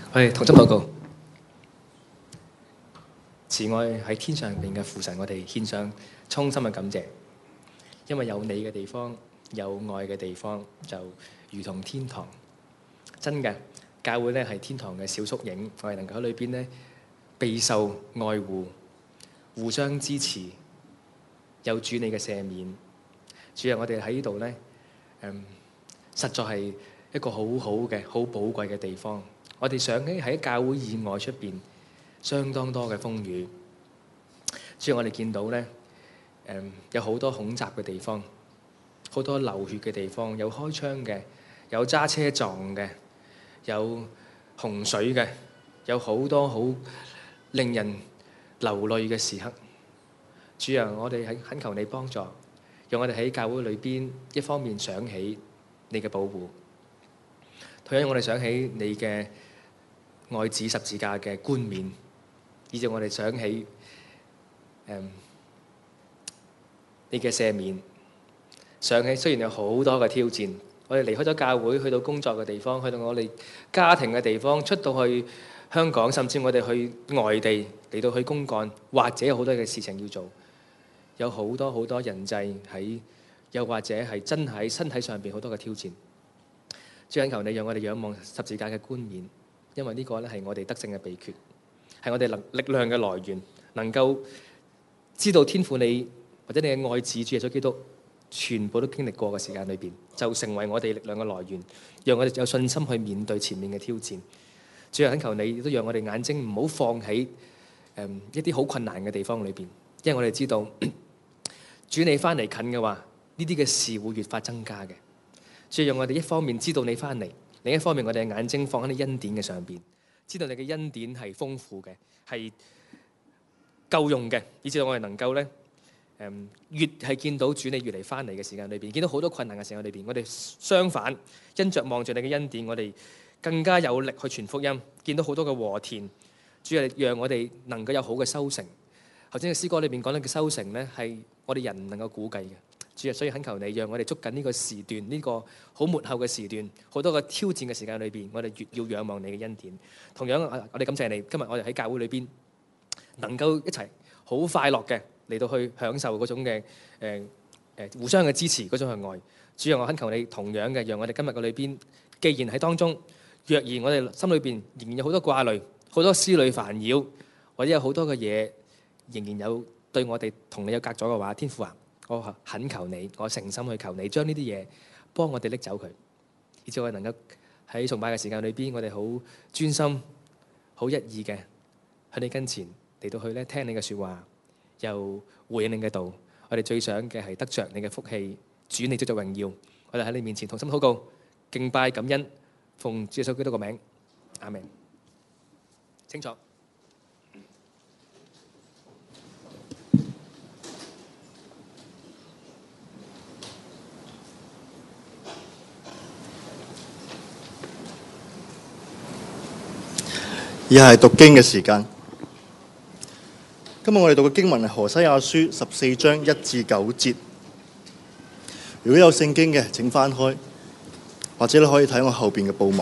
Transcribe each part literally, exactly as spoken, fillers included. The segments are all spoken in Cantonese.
我哋同心禱告，慈愛喺天上邊嘅父神，我哋獻上衷心嘅感謝，因為有你嘅地方，有愛嘅地方，就如同天堂。真嘅，教會咧係天堂嘅小縮影，我哋能夠喺裏邊咧備受愛護，互相支持，有主你嘅赦免。主啊，我哋喺呢度咧，嗯，實在係一個好好嘅、好寶貴嘅地方。我哋想起喺教會以外出邊，相當多嘅風雨。所以我哋見到咧，誒有好多恐襲嘅地方，好多流血嘅地方，有開槍嘅，有揸車撞嘅，有洪水嘅，有好多好令人流淚嘅時刻。主啊，我哋喺懇求你幫助，讓我哋喺教會裏邊一方面想起你嘅保護，同樣我哋想起你嘅愛子十字架嘅冠冕，以至我哋想起誒、嗯、你嘅赦免，想起雖然有好多嘅挑戰，我哋離開咗教會，去到工作嘅地方，去到我哋家庭嘅地方，出到去香港，甚至我哋去外地嚟到去公幹，或者有好多嘅事情要做，有好多好多人際喺，又或者係真喺身體上邊好多嘅挑戰。主懇求你，讓我哋仰望十字架嘅冠冕。因為呢個咧係我哋得勝嘅秘訣，係我哋能力量嘅來源，能夠知道天父你或者你嘅愛子主耶穌基督全部都經歷過嘅時間裏邊，就成為我哋力量嘅來源，讓我哋有信心去面對前面嘅挑戰。主啊，懇求你亦都讓我哋眼睛唔好放喺誒一啲好困難嘅地方裏邊，因為我哋知道主你翻嚟近嘅話，呢啲嘅事會越發增加嘅。所以讓我哋一方面知道你翻嚟。另一方面，我哋嘅眼睛放喺你恩典嘅上邊，知道你嘅恩典係豐富嘅，係夠用嘅，以至到我哋能夠咧，誒越係見到主你越嚟翻嚟嘅時間裏邊，見到好多困難嘅時間裏邊，我哋相反因着望住你嘅恩典，我哋更加有力去傳福音，見到好多嘅禾田，主啊，讓我哋能夠有好嘅收成。頭先嘅詩歌裏邊講到嘅收成咧，係我哋人唔能夠估計嘅。主啊，所以懇求你，讓我哋捉緊呢個時段，呢個好末後嘅時段，好多個挑戰嘅時間裏邊，我哋越要仰望你嘅恩典。同樣，我哋感謝你，今日我哋喺教會裏邊能夠一齊好快樂嘅嚟到去享受嗰種嘅誒誒互相嘅支持，嗰種嘅愛。主啊，我懇求你同樣嘅，讓我哋今日嘅裏邊，既然喺當中，若然我哋心裏邊仍然有好多掛慮、好多思慮煩擾，或者有好多嘅嘢仍然有對我哋同你有隔咗嘅話，天父啊！我懇求你，我誠心去求你，將呢啲嘢幫我哋拎走佢，以至我哋能夠喺崇拜嘅時間裏邊，我哋好專心、好一意嘅喺你跟前嚟到去咧聽你嘅説話，又回應你嘅道。我哋最想嘅係得着你嘅福氣，主你作作榮耀。我哋喺你面前同心禱告、敬拜、感恩，奉主耶穌基督個名，阿們。清楚。 而係讀經嘅時間。今日我哋讀嘅經文係何西阿書十四章一至九節。如果有聖經嘅，請翻開，或者你可以睇我後邊嘅報幕。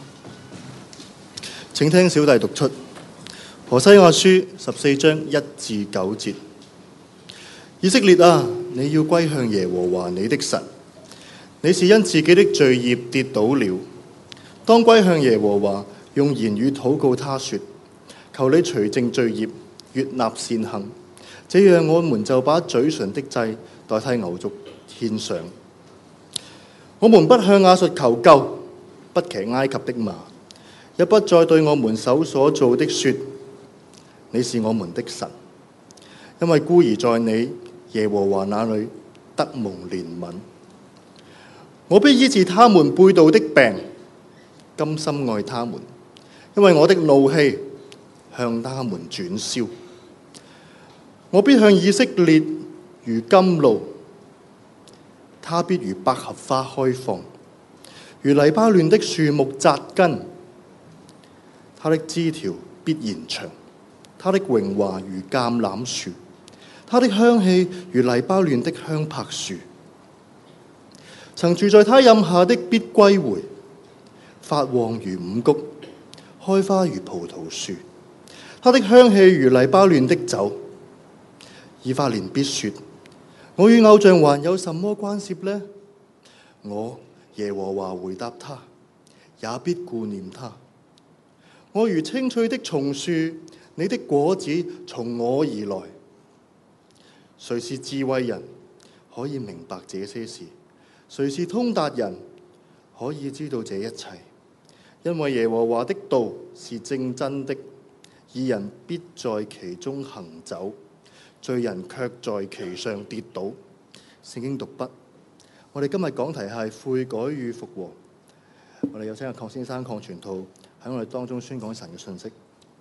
請聽小弟讀出何西阿書十四章一至九節。以色列啊，你要歸向耶和華你的神。你是因自己的罪孽跌倒了，當歸向耶和華。用言語禱告他說，求你除淨罪孽，悅納善行，這樣我們就把嘴唇的祭代替牛犢獻上。我們不向亞述求救，不騎埃及的馬，也不再對我們手所做的說，你是我們的神，因為孤兒在你耶和華那裏得蒙憐憫。我必醫治他們背道的病，甘心愛他們。因為我的怒氣向他們轉消，我必向以色列如甘露，他必如百合花開放，如黎巴嫩的樹木扎根，他的枝條必延長，他的榮華如橄欖樹，他的香氣如黎巴嫩的香柏樹。曾住在他蔭下的必歸回，發旺如五穀。 開花如葡萄樹，它的香氣如黎巴嫩的酒。以法蓮必說：我與偶像還有什麼關涉呢？我耶和華回答他，也必顧念他。我如青翠的松樹，你的果子從我而來。誰是智慧人，可以明白這些事？誰是通達人，可以知道這一切？因為耶和華的道是正真的，義人必在其中行走，罪人卻在其上跌倒。聖經讀畢。我哋今日講題係悔改與復和。我哋有請阿鄺先生、鄺傳道喺我哋當中宣講神嘅信息。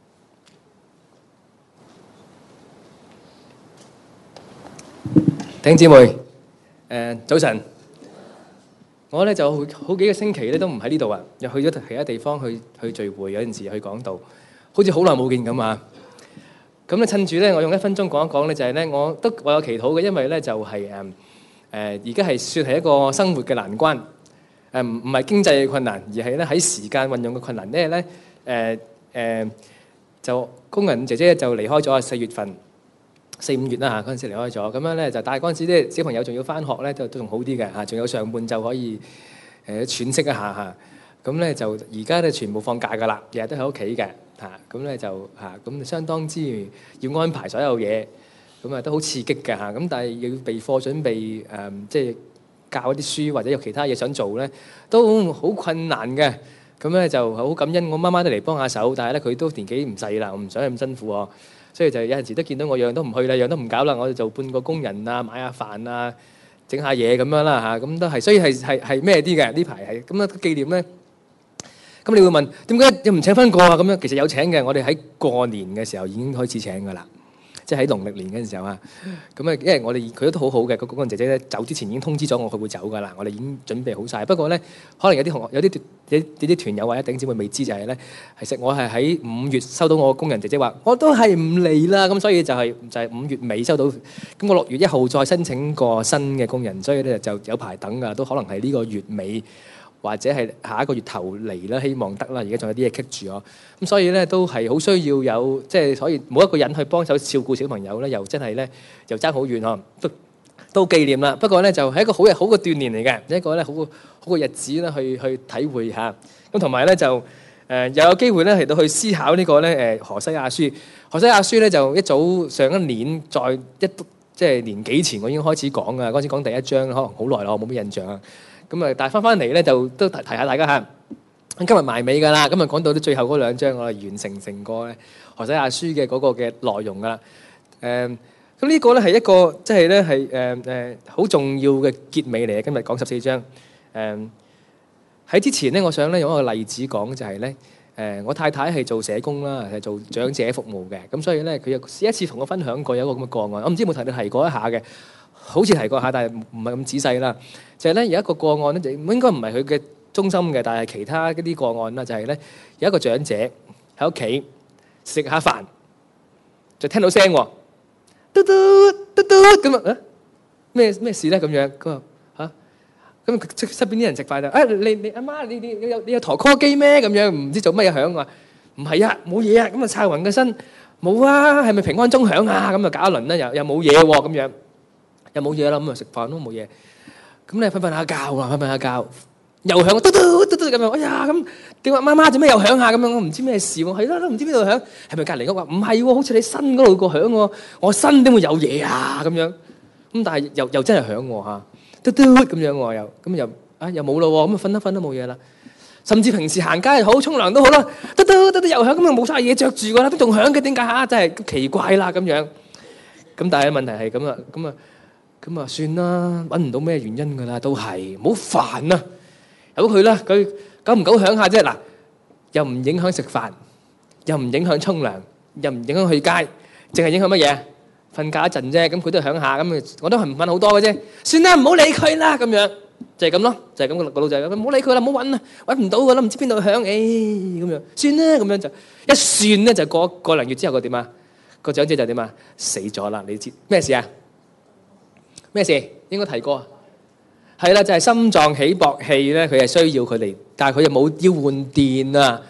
弟兄姊妹，誒、呃、早晨。我咧就好好幾個星期咧都唔喺呢度啊，又去咗其他地方去去聚會，有陣時去講道，好似好耐冇見咁啊。咁咧趁住咧，我用一分鐘講一講咧，就係咧，我都我有祈禱嘅，因為咧就係誒誒而家係算係一個生活嘅難關，誒唔唔係經濟嘅困難，而係咧喺時間運用嘅困難。因為咧誒誒就工人姐姐就離開咗啊，四月份。四五月啦嚇，嗰陣時離開咗，咁樣咧就，但係嗰陣時啲小朋友仲要翻學咧，都都仲好啲嘅嚇，仲有上半晝可以誒喘息一下嚇。咁咧就而家咧全部放假㗎啦，日日都喺屋企嘅嚇。咁咧就嚇，咁相當之要安排所有嘢，咁啊都好刺激嘅嚇。咁但係要備課準備誒，即係教一啲書或者有其他嘢想做咧，都好困難嘅。咁咧就好感恩，我媽媽都嚟幫下手，但係咧佢都年紀唔細啦，我唔想咁辛苦喎。所以就有陣時都見到我樣都唔去啦，樣都唔搞啦，我就做半個工人啊，買下飯啊，整下嘢咁樣啦嚇，咁都係，所以係係係咩啲嘅呢排係咁啊紀念咧。咁你會問點解又唔請翻個啊？咁樣其實有請嘅，我哋喺過年嘅時候已經開始請噶啦，即係喺農曆年嗰陣時候啊。咁啊，因為我哋佢都好好嘅，個工人姐姐咧走之前已經通知咗我佢會走噶啦，我哋已經準備好晒。不過咧，可能有啲同學有啲有啲團友或者弟兄姊妹未知就係咧，其實我係喺五月收到我工人姐姐話，我都係唔嚟啦。咁所以就係就係五月尾收到，咁我六月一號再申請個新嘅工人，所以咧就有排等噶，都可能係呢個月尾或者係下一個月頭嚟啦，希望得啦。而家仲有啲嘢棘住我，咁所以咧都係好需要有即係，所以冇一個人去幫手照顧小朋友咧，又真係咧又爭好遠呵，都都紀念啦。不過咧就係一個好嘅好嘅鍛鍊嚟嘅，一個咧好好嘅日子咧去去體會下。咁同埋咧就誒又有機會咧嚟到去思考呢個咧誒何西阿書。何西阿書咧就一早上一年再一即係年幾前我已經開始講啊，嗰陣時講第一章，可能好耐啦，我冇咩印象啊。咁啊，但係翻翻嚟咧就都提提下大家嚇。今日埋尾㗎啦，咁啊講到啲最後嗰兩章，我哋完成成個咧何西阿書嘅嗰個嘅內容㗎啦。誒咁呢個咧係一個即係咧係誒誒好重要嘅結尾嚟嘅。今日講十四章。誒喺之前咧，我想咧用一個例子講，就係咧誒我太太係做社工啦，係做長者服務嘅。咁所以咧佢有試一次同我分享過有一個咁嘅個案，我唔知有冇同你提過一下嘅。好似提過下，但係唔係咁仔細啦。就係咧有一個個案咧，就應該唔係佢嘅中心嘅，但係其他嗰啲個案啦，就係咧有一個長者喺屋企食下飯，就聽到聲喎，嘟嘟嘟嘟咁啊，咩咩事咧？咁樣佢話嚇，咁佢側邊啲人食飯就啊，你你阿媽，你你你有你有陀 call 機咩？咁樣唔知做乜嘢響啊？唔係啊，冇嘢啊。咁啊，拆勻個身冇啊，係咪平安鐘響啊？咁啊搞一輪啦，又又冇嘢喎，咁樣。又冇嘢啦，咁啊食飯都冇嘢。咁你瞓瞓下覺啊，瞓瞓下覺，又響嘟嘟嘟嘟咁樣。哎呀，咁點啊？媽媽做咩又響下咁樣？我唔知咩事喎。係啦，都唔知邊度響。係咪隔離屋話？唔係喎，好似你身嗰度個響喎。我身點會有嘢啊？咁樣咁，但係又又真係響喎嚇，嘟嘟咁樣喎又。咁又啊又冇咯喎。咁啊瞓一瞓都冇嘢啦。甚至平時行街又好，沖涼都好啦，嘟嘟嘟嘟又響。咁啊冇曬嘢著住㗎啦，都仲響嘅，點解嚇？真係奇怪啦咁樣。咁但係問題係咁啊，咁啊。咁啊，算啦，揾唔到咩原因噶啦，都係唔好煩啊，由佢啦，佢久唔久響下啫，嗱，又唔影響食飯，又唔影響沖涼，又唔影響去街，淨係影響乜嘢？瞓覺一陣啫，咁佢都響下，咁我都係唔瞓好多嘅啫，算啦，唔好理佢啦，咁樣就係咁咯，就係咁個個老仔，唔好理佢啦，唔好揾啊，揾唔到噶啦，唔知邊度響，誒咁樣，算啦，咁樣就一算咧，就過個零月之後個點啊？個長者就點啊？死咗啦！你知咩事啊？咩事？應該提過，係啦，就係心臟起搏器咧，佢係需要佢哋，但係佢又冇要換電啊。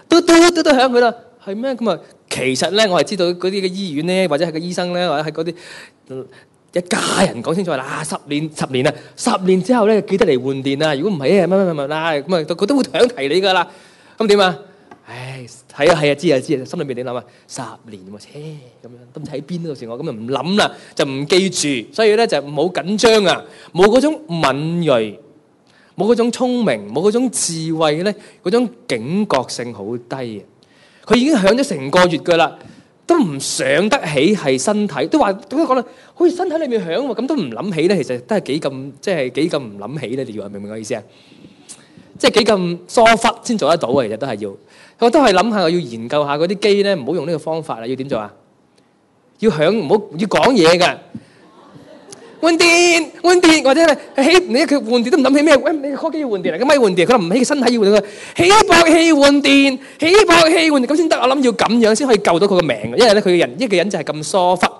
嘟嘟嘟嘟響佢啦，係咩？咁啊，其實咧我係知道嗰啲嘅醫院咧，或者係個醫生咧，或者係嗰啲一家人講清楚啦，十年十年啊，十年之後咧記得嚟換電啊！如果唔係啊，乜乜乜乜啦，咁啊佢都會響提你噶啦。咁點啊？唉，係啊係啊，知啊知啊，心裏面點諗啊？十年喎，車咁樣都唔知喺邊度時我咁就唔諗啦，就唔記住，所以咧就冇緊張啊，冇嗰種敏鋭，冇嗰種聰明，冇嗰種智慧咧，嗰種警覺性好低啊！佢已經響咗成個月噶啦。都唔想得起係身體，都話都講啦，好似身體裏面響喎，咁都唔諗起咧，其實都係幾咁，即係幾咁唔諗起咧？你話明唔明我意思啊？即係幾咁疏忽先做得到啊！其實都係要，我都係諗下，我要研究下嗰啲機咧，唔好用呢個方法啦。要點做啊？要響，唔好要講嘢㗎。換電，換電，或者係起你佢換電都唔諗起咩？喂，你 call 機要換電嚟，咁咪換電，佢唔起身體要換電，起搏器換電，起搏器換電咁先得。我諗要咁樣先可以救到佢個命，因為咧佢個人一個人就係咁疏忽。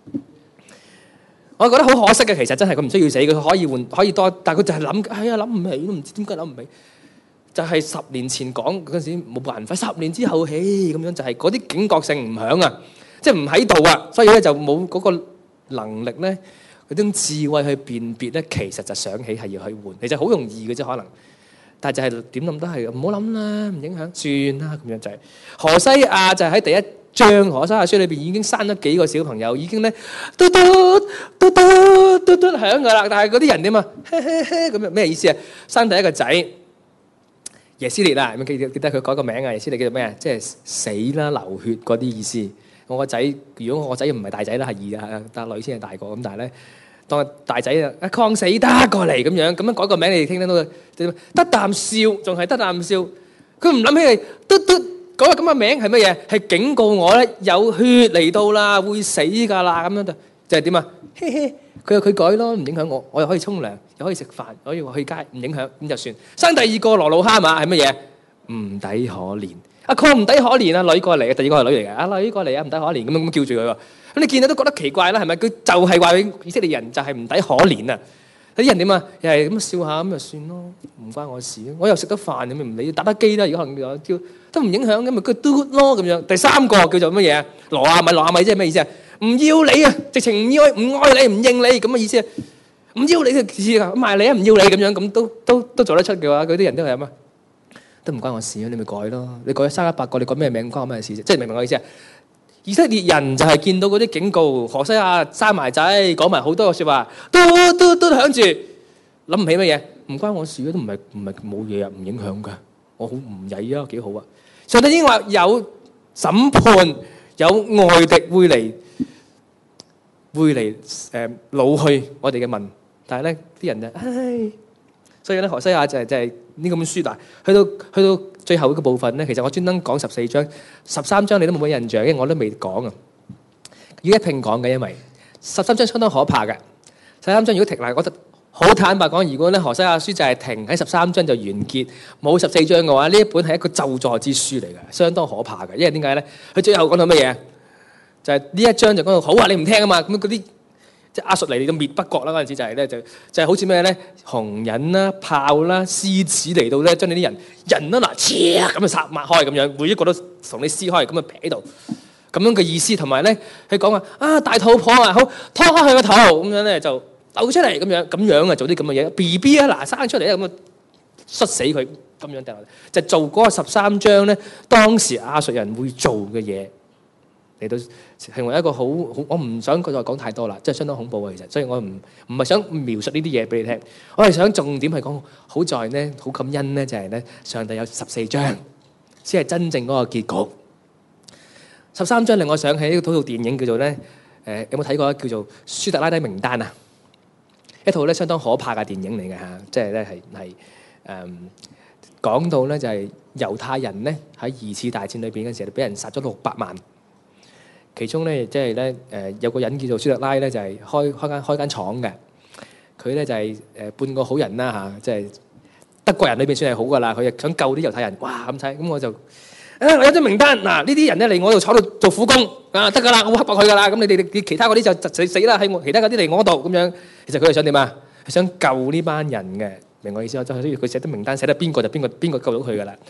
我覺得好可惜嘅，其實真係佢唔需要死，佢可以換可以多，但係佢就係諗，哎呀諗唔起，都唔知點解諗唔起。就係十年前講嗰陣時冇辦法，十年之後起咁樣就係嗰啲警覺性唔響啊，即係唔喺度啊，所以咧就冇嗰個能力咧。嗰種智慧去辨別咧，其實就想起係要去換，其實好容易嘅啫，可能。但係就係點諗都係唔好諗啦，唔影響，算啦咁樣就係。何西亞就喺第一章何西亞書裏邊已經生咗幾個小朋友，已經咧嘟嘟嘟嘟嘟嘟響噶啦。但係嗰啲人點啊？咁樣咩意思啊？生第一個仔耶斯列啊，記記得佢改個名啊？耶斯列叫做咩啊？即係死啦、流血嗰啲意思。我個仔，如果我個仔唔係大仔啦，係二啊，但女先係大個咁，但係咧。當大仔啊，抗死得過嚟咁樣，咁樣改個名，你哋聽得到？得啖笑，仲係得啖笑。佢唔諗起係嘟嘟改個咁嘅名係乜嘢？係警告我咧，有血嚟到啦，會死㗎啦，咁樣就就係點啊？嘿嘿，佢有佢改咯，唔影響我，我又可以沖涼，又可以食飯，可以去街，唔影響，咁就算。生第二個羅魯哈馬係乜嘢？唔抵可憐。阿抗唔抵可憐啊，女過嚟嘅，第二個係女嚟嘅，阿女過嚟啊，唔抵可憐咁樣咁叫住佢喎。咁你見到都覺得奇怪啦，係咪？佢就係話以色列人就係唔抵可憐啊！啲人點啊？又係咁笑下咁就算咯，唔關我事。我又食得飯，咁咪唔理打得機啦。如果可能有叫都唔影響咁咪佢嘟咯咁樣。第三個叫做乜嘢？羅亞米，羅亞米即係咩意思啊？唔要你啊！直情唔愛唔愛你，唔認你咁嘅意思啊！唔要你嘅意思啊！賣你啊！唔要你咁樣咁都都都做得出嘅話，嗰啲人都係咁啊！都唔關我事啊！你咪改咯，你改生一百個，你改咩名關我咩事啫？即係明唔明我意思啊？以色列人就係見到嗰啲警告，何西亞生埋仔，講埋好多個説話，都都都響住，諗唔起乜嘢？唔關我事啊，都唔係唔係冇嘢啊，唔影響㗎。我好唔曳啊，幾好啊！上帝已經話有審判，有外敵會嚟，會嚟誒擄去我哋嘅民，但係咧啲人就唉。所以咧，何西亞就係就係呢咁嘅書啦。去到去到最後一個部分咧，其實我專登講十四章、十三章，你都冇乜印象，因為我都未講啊。要一拼講嘅，因為十三章相當可怕嘅。十三章如果停嗱，我覺得好坦白講，如果咧何西亞書就係停喺十三章就完結，冇十四章嘅話，呢一本係一個咒詛之書嚟嘅，相當可怕嘅。因為點解咧？佢最後講到乜嘢？就係、是、呢一章就講到好話你唔聽啊嘛，咁嗰啲。即係亞述嚟嚟到滅北國啦，嗰陣時就係咧就就係好似咩咧，紅人啦、炮啦、獅子嚟到咧，將你啲人人啦嗱，咁就殺擘開咁樣，每一個都同你撕開，咁啊劈喺度，咁樣嘅意思。同埋咧，佢講話啊大肚婆啊，好拖開佢個頭，咁樣咧就流出嚟咁樣，咁樣啊做啲咁嘅嘢。B B 啊嗱生出嚟咧咁啊，摔死佢咁樣就就做嗰個十三章咧，當時亞述人會做嘅嘢。嚟到成為一個好好，我唔想再講太多啦，即係相當恐怖啊！其實，所以我唔唔係想描述呢啲嘢俾你聽，我係想重點係講，好在呢，好感恩呢，就係呢，上帝有十四章，先係真正嗰個結局。十三章令我想起一套電影叫做呢，誒有冇睇過叫做《舒特拉底名單》啊？一套咧相當可怕嘅電影嚟嘅嚇，即係咧係係誒講到咧就係猶太人咧喺二次大戰裏邊嘅時候，俾人殺咗六百萬。其中咧，即係咧，誒有個人叫做舒特拉咧，就係開開間開間廠嘅。佢咧就係誒半個好人啦嚇，即係德國人裏邊算係好噶啦。佢又想救啲猶太人，哇咁睇，咁我就啊我有張名單嗱，呢啲人咧嚟我度廠度做苦工啊，得噶啦，我會刻薄佢噶啦。咁你哋你其他嗰啲就就死啦，喺我其他嗰啲嚟我度咁樣。其實佢係想點啊？係想救呢班人嘅，明我意思啊？即係所以佢寫得名單寫得邊個就邊個邊個救到佢噶啦。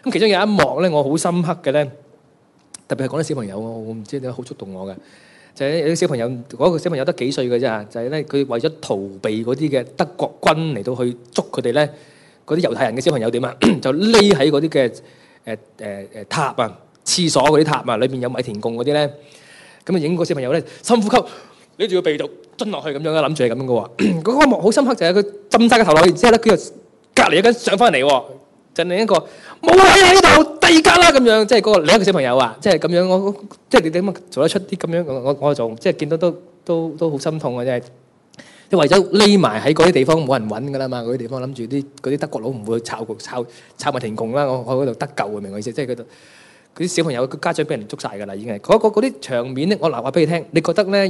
咁其中有一幕咧，我好深刻嘅咧，特別係講啲小朋友，我唔知點解好觸動我嘅，就係有啲小朋友，嗰個小朋友得幾歲嘅啫，就係咧佢為咗逃避嗰啲嘅德國軍嚟到去捉佢哋咧，嗰啲猶太人嘅小朋友點啊？就匿喺嗰啲嘅誒誒誒塔啊，廁所嗰啲塔啊，裏邊有米田共嗰啲咧，咁啊影個小朋友咧深呼吸，拎住個鼻度蹲落去咁樣嘅，諗住係咁樣嘅喎。嗰個幕好深刻，就係佢浸晒個頭落去之後咧，佢又隔離一間上翻嚟喎，就另一個冇位喺度，第二間啦咁樣，即係嗰個另一個小朋友啊，即係咁樣，我即係你點樣做得出啲咁樣？我我我就即係見到都都都好心痛啊！真係，即係為咗匿埋喺嗰啲地方冇人揾㗎啦嘛，嗰啲地方諗住啲嗰啲德國佬唔會去抄抄抄埋田共啦，我我嗰度得救嘅，明我意思？即係嗰度嗰啲小朋友家長俾人捉晒㗎啦，已經係嗰個嗰啲場面咧，我嗱話俾你聽，你覺得咧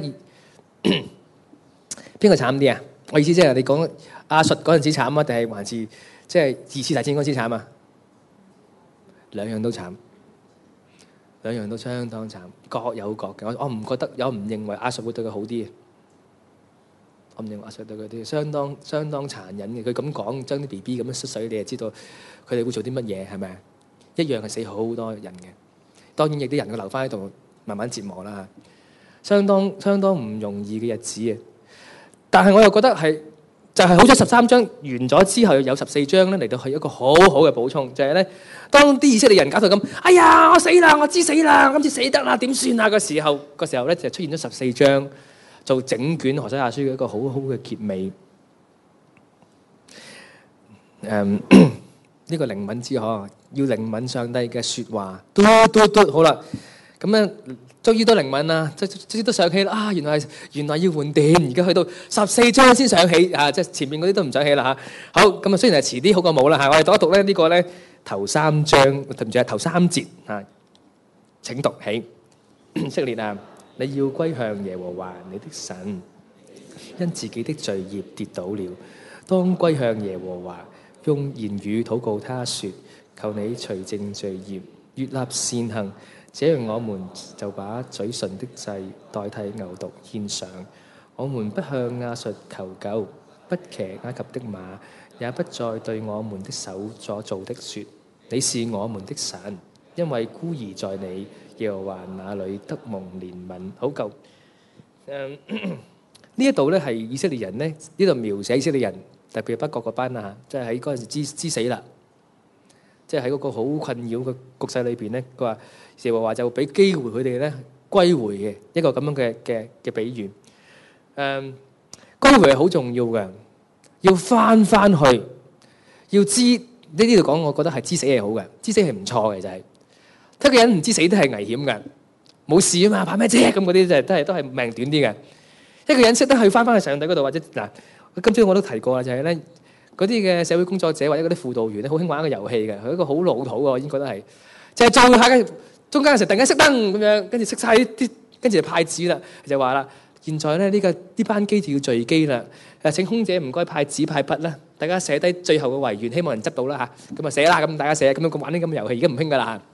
邊個慘啲啊？我意思即係你講亞述嗰陣時慘啊，定係還是即係二次大戰嗰陣時慘啊？兩樣都慘，兩樣都相當慘，各有各嘅。我我唔覺得，有唔認為亞述會對佢好啲嘅。我唔認為亞述對佢啲相當相當殘忍嘅。佢咁講，將啲 B B 咁樣摔水，你就知道佢哋會做啲乜嘢，係咪？一樣係死好多人嘅。當然，亦啲人佢留翻喺度慢慢折磨啦，相當相當唔容易嘅日子嘅。但係我又覺得係。就係好彩十三章完咗之後，有十四章咧嚟到係一個好好嘅補充，就係咧當啲以色列人搞到咁，哎呀我死啦，我知死啦，今次死得啦，點算啊？個時候個時候咧就出現咗十四章，做整卷何西阿書嘅一個好好嘅結尾。誒呢個靈敏之可，要靈敏上帝嘅説話，嘟嘟嘟好啦，咁咧。終於都靈敏啦，即即都上氣啦！啊，原來係原來要換電，而家去到十四章先上氣啊！即前面嗰啲都唔上氣啦嚇。好咁啊，雖然係遲啲好過冇啦嚇。我哋讀一讀咧呢個咧頭三章，對唔住啊頭三節啊。請讀起，以色列啊，你要歸向耶和華你的神，因自己的罪孽跌倒了，當歸向耶和華，用言語禱告他說：求你除淨罪孽，悅納善行。這樣我們就把嘴唇的祭代替牛犢獻上。我們不向亞述求救，不騎埃及的馬，也不再對我們的手所做的說：你是我們的神，因為孤兒在你耶和華那裏得蒙憐憫。好夠。誒呢一度咧係以色列人咧，呢度描寫以色列人，特別係北國嗰班啊，即係喺嗰陣時知知死啦。即係喺嗰個好困擾嘅局勢裏邊咧，佢話耶和華就俾機會佢哋咧歸回嘅一個咁樣嘅嘅嘅比喻。誒、嗯，歸回係好重要嘅，要翻翻去，要知呢呢度講，我覺得係知死係好嘅，知死係唔錯嘅，就係一個人唔知死都係危險嘅，冇事啊嘛，怕咩啫？咁嗰啲就都係都係命短啲嘅。一個人識得去翻翻去上帝嗰度，或者嗱，今朝我都提過啦，就係咧。嗰啲嘅社會工作者或者嗰啲輔導員咧，好興玩一個遊戲嘅，佢一個好老土嘅，我已經覺得係，就係、是、做下嘅中間嘅時候突然間熄燈咁樣，跟住熄晒啲，跟住就派紙啦，就話啦，現在咧呢、這個呢班機就要墜機啦，誒請空姐唔該派紙派筆啦，大家寫低最後嘅遺願，希望人執到啦嚇，咁啊寫啦，咁大家寫，咁樣玩啲咁嘅遊戲，而家唔興噶啦嚇，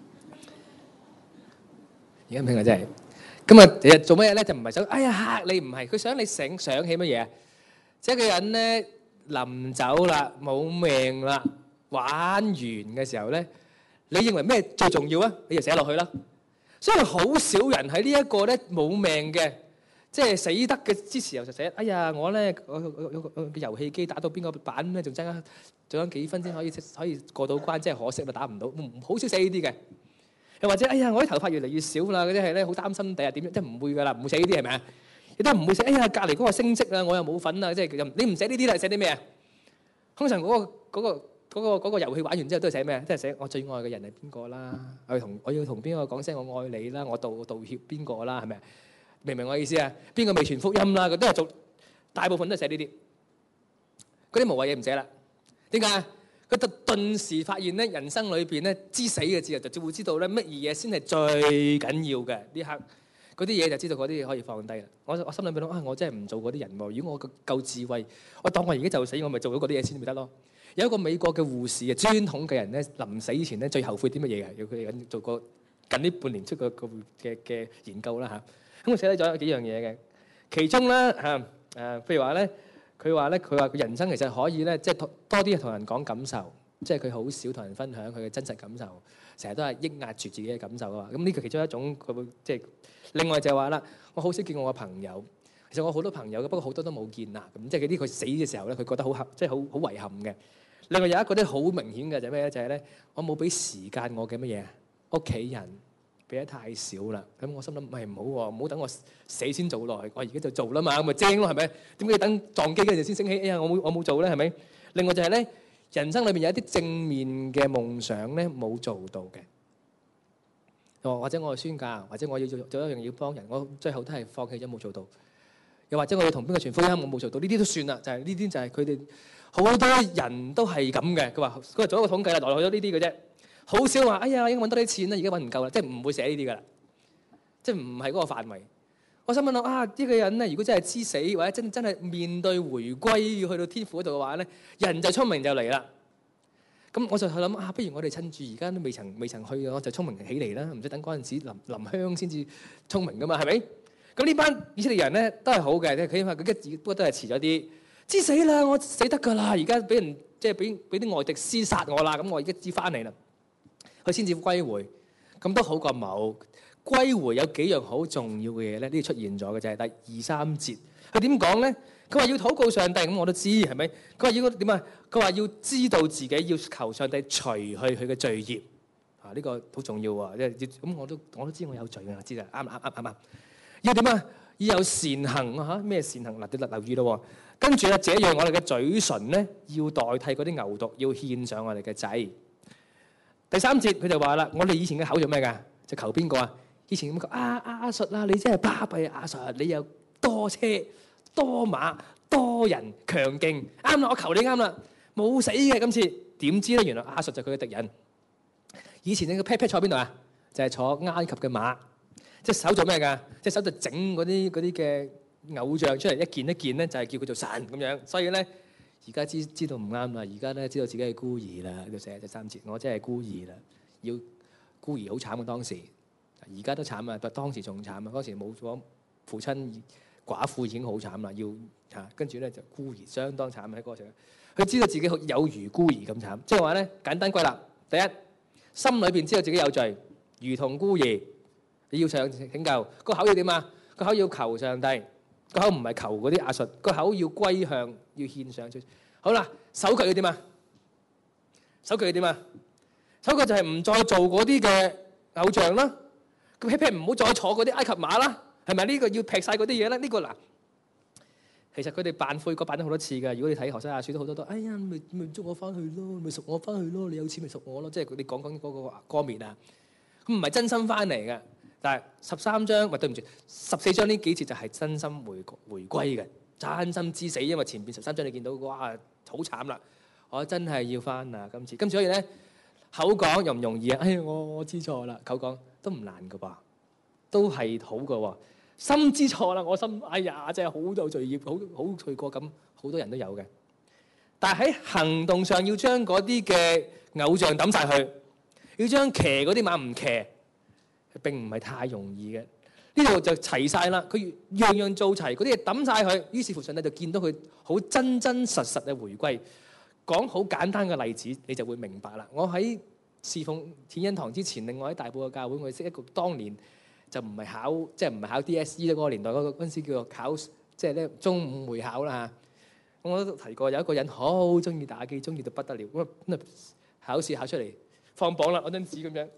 而家唔興啊真係，咁啊其實做乜嘢咧？就唔係想，哎呀嚇你唔係，佢想你醒想起乜嘢？即係一個人咧。臨走啦，冇命啦，玩完嘅時候咧，你認為咩最重要啊？你就寫落去啦。所以好少人喺呢一個咧冇命嘅，即係死得嘅之時候就寫：哎呀，我咧我我個遊戲機打到邊個版咧，仲爭啊，仲有幾分先可以可以過到關，真係可惜啦，打唔到。好少寫呢啲嘅。又或者：哎呀，我啲頭髮越嚟越少啦，嗰啲係咧好擔心第日點樣，即係唔會噶啦，唔會寫呢啲係咪啊？亦都唔會寫，哎呀，隔離嗰個升職啊，我又冇份啊，即係你唔寫呢啲啦，寫啲咩啊？通常嗰個嗰個嗰個嗰個遊戲玩完之後都係寫咩啊？即係寫我最愛嘅人係邊個啦？我要同我要同邊個講聲我愛你啦？我道道歉邊個啦？係咪？明唔明我意思啊？邊個未傳福音啦？佢都係做，大部分都係寫呢啲，嗰啲無謂嘢唔寫啦。點解？佢就頓時發現咧，人生裏邊咧知死嘅時候就會知道咧乜嘢先係最緊要嘅呢刻。嗰啲嘢就知道嗰啲嘢可以放低啦。我我心裏邊諗啊，我真係唔做嗰啲人喎。如果我夠智慧，我當我而家就死，我咪做咗嗰啲嘢先咪得咯。有一個美國嘅護士啊，專統嘅人咧，臨死以前咧最後悔啲乜嘢嘅？要佢哋做過近呢半年出個個嘅嘅研究啦嚇。咁佢寫低咗有幾樣嘢嘅，其中咧嚇誒，譬如話咧，佢話咧，佢話佢人生其實可以咧，即係多多啲同人講感受， 即係佢好少同人分享佢嘅真實感受，成日都係抑壓住自己嘅感受啊嘛。咁呢個其中一種佢會即係另外就係話啦，我好少見我嘅朋友。其實我好多朋友嘅，不過好多都冇見啦。咁即係嗰啲佢死嘅時候咧，佢覺得好合，即係好好遺憾嘅。另外有一個咧好明顯嘅就係咩咧？就係咧，我冇俾時間我嘅乜嘢屋企人，俾得太少啦。咁我心諗，咪唔好喎，唔好等我死先做落去。我而家就做啦嘛，咁咪精咯，係咪？點解要等撞機嗰陣先醒起？哎呀，我冇我冇做咧，係咪？另外就係咧，人生裏邊有一啲正面嘅夢想咧，冇做到嘅。或者我係宣教，或者我要做做一樣要幫人，我最後都係放棄咗冇做到。又或者我要同邊個傳福音，我冇做到，呢啲都算啦。就係呢啲就係佢哋好多人都係咁嘅。佢話佢做一個統計啦，來來去咗呢啲嘅啫，好少話哎呀應該揾多啲錢啦，而家揾唔夠啦，即係唔會寫呢啲噶啦，即係唔係嗰個範圍。我想問到啊，呢、呢個人咧，如果真係知死或者真真係面對回歸要去到天父嗰度嘅話咧，人就聰明就嚟啦。咁我就去諗啊，不如我哋趁住而家都未曾未曾去，我就聰明起嚟啦，唔使等嗰陣時臨臨鄉先至聰明噶嘛，係咪？咁呢班以色列人咧都係好嘅，佢因為佢一不過都係遲咗啲，知死啦，我死得㗎啦，而家俾人即係俾俾啲外敵廝殺我啦，咁我而家知翻嚟啦，佢先至歸回，咁都好過冇。歸回有幾樣好重要嘅嘢咧，呢啲出現咗嘅就係第二三節，佢點講咧？佢話要禱告上帝，咁我都知係咪？佢話要點啊？佢話要知道自己要求上帝除去佢嘅罪孽，啊呢個好重要喎，即係咁我都我都知我有罪嘅，知啦，啱啱啱啱啱。要點啊？要有善行啊！嚇咩善行？嗱，你留意咯。跟住咧，這樣我哋嘅嘴唇咧，要代替嗰啲牛犢，要獻上我哋嘅祭。第三節佢就話啦：我哋以前嘅口做咩㗎？就求邊個啊？以前咁講啊亞述啊，你真係巴閉亞述，你又多車多馬多人強勁，啱啦！我求你啱啦，冇死嘅今次。點知咧？原來亞述就係佢嘅敵人。以前你個 pat pat 坐邊度啊？就係、是、坐埃及嘅馬。隻手做咩㗎？隻手就整嗰啲嗰啲嘅偶像出嚟，一件一件咧，就係叫佢做神咁樣。所以咧，而家知知道唔啱啦。而家咧知道自己係孤兒啦。呢度寫第三節，我真係孤兒啦。要孤兒好慘嘅當時，而家都慘啊，但當時仲慘啊。當時冇咗父親，寡婦已經好慘啦。要嚇跟住咧就孤兒，相當慘喺嗰個時候。佢知道自己有如孤兒咁慘，即係話咧簡單歸納：第一，心裏邊知道自己有罪，如同孤兒。你要上拯救，個口要點啊？個口要求上帝，個口唔係求嗰啲亞述，個口要歸向，要獻上。好啦，手腳要點啊？手腳要點啊？手腳就係唔再做嗰啲嘅偶像啦。咁劈劈唔好再坐嗰啲埃及馬啦，係咪？呢個要劈晒嗰啲嘢咧？呢個嗱，其實佢哋扮悔過扮咗好多次㗎。如果你睇何西阿書都好多都，哎呀，咪咪捉我翻去咯，咪贖我翻去咯，你有錢咪贖我咯。即係佢哋講緊嗰個歌面啊，咁唔係真心翻嚟嘅。但係十三章，喂，對唔住，十四章呢幾節就係真心回回歸嘅，真心之死。因為前邊十三章你見到，哇，好慘啦！我真係要翻啊，今次，今次所以咧口講容唔容易啊？哎，我我知錯啦，口講都唔難噶噃，都係好噶喎。心知錯啦，我心哎呀，真係好有罪孽，好好罪過咁，好多人都有嘅。但係喺行動上要將嗰啲嘅偶像抌晒去，要將騎嗰啲馬唔騎。並唔係太容易嘅，呢度就齊晒啦。佢樣樣做齊，嗰啲嘢抌晒佢。於是乎上帝就見到佢好真真實實嘅回歸。講好簡單嘅例子，你就會明白啦。我喺侍奉天恩堂之前，另外喺大埔嘅教會，我識一個當年就唔係考，即係唔係考 D S E 咧嗰個年代嗰個嗰陣時叫做考，即係咧中五會考啦嚇。我都提過有一個人好中意打機，中意到不得了。咁啊考試考出嚟放榜啦，攞張紙咁樣。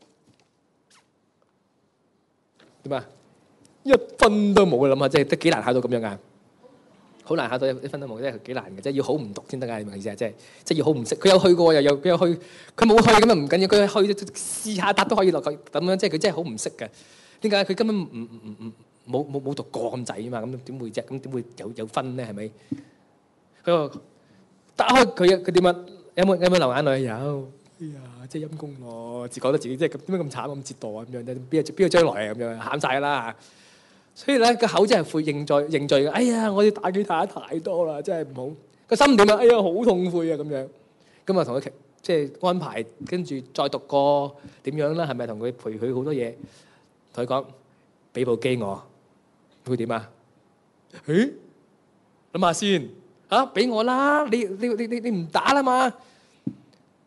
點啊？一分都冇嘅，諗下，即係得幾難考到咁樣㗎？好難考到一分都冇，即係幾難嘅，即係要好唔讀先得㗎。你明唔明意思啊？即係即係要好唔識。佢有去過，又有佢有去，佢冇去咁又唔緊要。佢去試下答都可以落去咁樣，即係佢真係好唔識嘅。點解？佢根本唔唔唔唔冇冇冇讀過咁滯啊嘛？咁點會啫？咁點會有有分咧？係咪？佢話打開佢佢點啊？有冇有冇流眼淚？有。哎呀，即係陰公咯，自覺得自己即係點解咁慘咁折墮啊咁樣，邊有邊有將來啊咁樣，喊晒啦。所以咧個口真係悔認罪認罪嘅。哎呀，我哋打機打得太多啦，真係唔好。個心點啊？哎呀，好痛悔啊咁樣。咁啊同佢即係安排，跟住再讀過點樣啦？係咪同佢陪佢好多嘢？同佢講俾部機我，會點啊？誒，諗下先嚇，俾我啦！你你你你你唔打啦嘛？